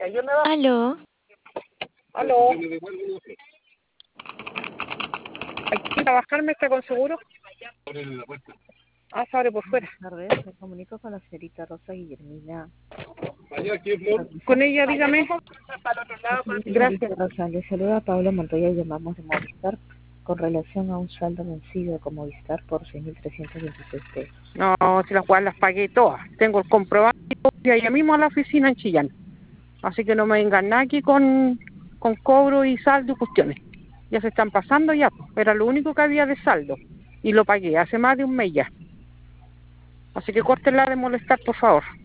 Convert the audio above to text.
Aló, Aló. ¿Hay que trabajarme está con seguro? Ah, se abre por fuera. Buenas tardes, me comunico con la señorita Rosa Guillermina. Con ella, dígame. Gracias. Señorita Rosa, le saluda Pablo Montoya y llamamos de Movistar con relación a un saldo vencido con Movistar por 6.326 pesos. No, si las cuales las pagué todas. Tengo el comprobante y allá mismo a la oficina en Chillán. Así que no me vengan nada aquí con cobro y saldo y cuestiones. Ya se están pasando ya. Era lo único que había de saldo. Y lo pagué hace más de un mes ya. Así que córtenla de molestar, por favor.